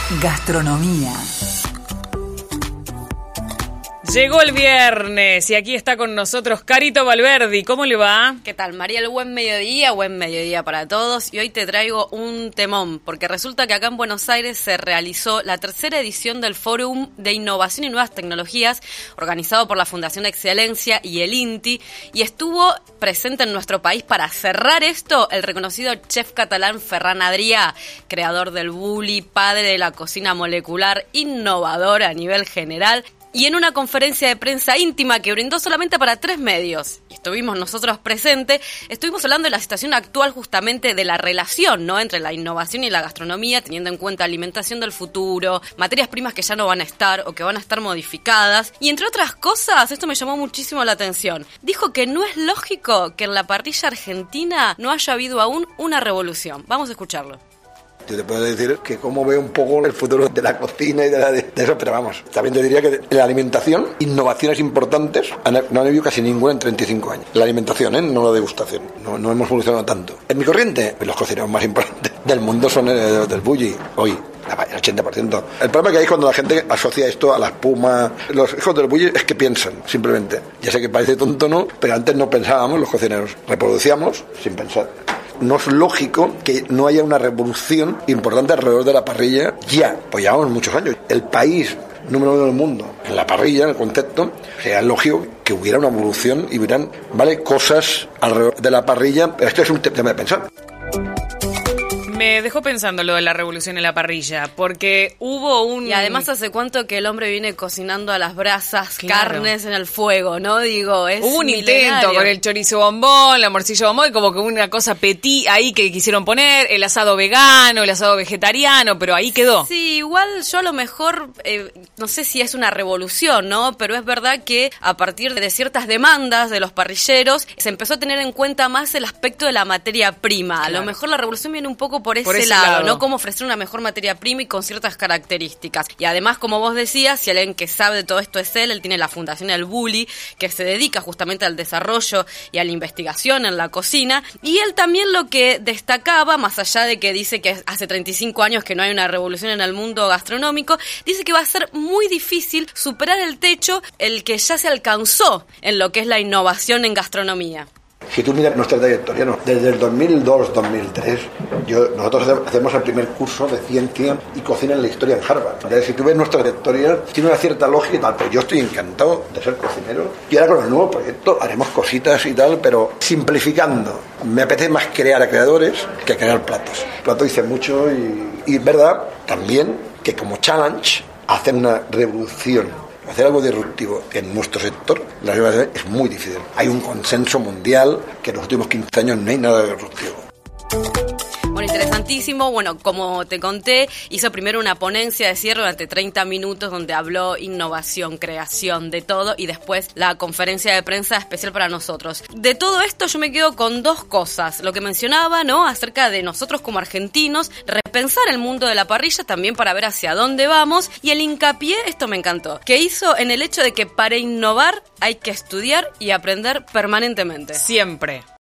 Gastronomía. Llegó el viernes y aquí está con nosotros Carito Valverdi. ¿Cómo le va? ¿Qué tal, Mariel? Buen mediodía para todos. Y hoy te traigo un temón, porque resulta que acá en Buenos Aires se realizó la tercera edición del Fórum de Innovación y Nuevas Tecnologías, organizado por la Fundación Excelencia y el INTI, y estuvo presente en nuestro país para cerrar esto el reconocido chef catalán Ferran Adrià, creador del bulli, padre de la cocina molecular, innovador a nivel general. Y en una conferencia de prensa íntima que brindó solamente para 3 medios, y estuvimos nosotros presentes, estuvimos hablando de la situación actual justamente de la relación, ¿no?, entre la innovación y la gastronomía, teniendo en cuenta alimentación del futuro, materias primas que ya no van a estar o que van a estar modificadas. Y entre otras cosas, esto me llamó muchísimo la atención. Dijo que no es lógico que en la parrilla argentina no haya habido aún una revolución. Vamos a escucharlo. Yo te puedo decir que cómo veo un poco el futuro de la cocina y de eso, pero vamos, también te diría que en la alimentación, innovaciones importantes, no han habido casi ninguna en 35 años. La alimentación, no la degustación, no hemos evolucionado tanto. En mi corriente, los cocineros más importantes del mundo son del bulli, hoy. El 80%. El problema que hay cuando la gente asocia esto a la espuma. Los hijos del bulli es que piensan, simplemente. Ya sé que parece tonto, ¿no? Pero antes no pensábamos los cocineros. Reproducíamos sin pensar. No es lógico que no haya una revolución importante alrededor de la parrilla ya. Pues llevamos muchos años. El país número 1 del mundo en la parrilla, en el concepto, sería lógico que hubiera una evolución y hubieran, cosas alrededor de la parrilla. Pero esto es un tema de pensar. Me dejó pensando lo de la revolución en la parrilla, porque hubo un... Y además, ¿hace cuánto que el hombre viene cocinando a las brasas, claro, carnes en el fuego, no? Digo, es hubo un milenario. intento con el chorizo bombón, la morcilla bombón, como que una cosa petit ahí que quisieron poner, el asado vegano, el asado vegetariano, pero ahí quedó. Sí, igual yo a lo mejor, no sé si es una revolución, ¿no? Pero es verdad que a partir de ciertas demandas de los parrilleros, se empezó a tener en cuenta más el aspecto de la materia prima. Claro. A lo mejor la revolución viene un poco por ese lado, ¿no? Cómo ofrecer una mejor materia prima y con ciertas características. Y además, como vos decías, si alguien que sabe de todo esto es él tiene la Fundación El Bulli, que se dedica justamente al desarrollo y a la investigación en la cocina. Y él también lo que destacaba, más allá de que dice que hace 35 años que no hay una revolución en el mundo gastronómico, dice que va a ser muy difícil superar el techo, el que ya se alcanzó en lo que es la innovación en gastronomía. Si tú miras nuestra trayectoria, desde el 2002-2003, nosotros hacemos el primer curso de ciencia y cocina en la historia en Harvard. Entonces, si tú ves nuestra trayectoria, tiene una cierta lógica y tal, pero yo estoy encantado de ser cocinero. Y ahora con el nuevo proyecto haremos cositas y tal, pero simplificando. Me apetece más crear a creadores que crear platos. Plato dice mucho y es verdad también que como challenge hacen una revolución. Hacer algo disruptivo en nuestro sector, la verdad es muy difícil. Hay un consenso mundial que en los últimos 15 años no hay nada disruptivo. Bueno, interesantísimo. Bueno, como te conté, hizo primero una ponencia de cierre durante 30 minutos donde habló innovación, creación, de todo, y después la conferencia de prensa especial para nosotros. De todo esto yo me quedo con 2 cosas. Lo que mencionaba, ¿no?, acerca de nosotros como argentinos, repensar el mundo de la parrilla también para ver hacia dónde vamos, y el hincapié, esto me encantó, que hizo en el hecho de que para innovar hay que estudiar y aprender permanentemente. Siempre.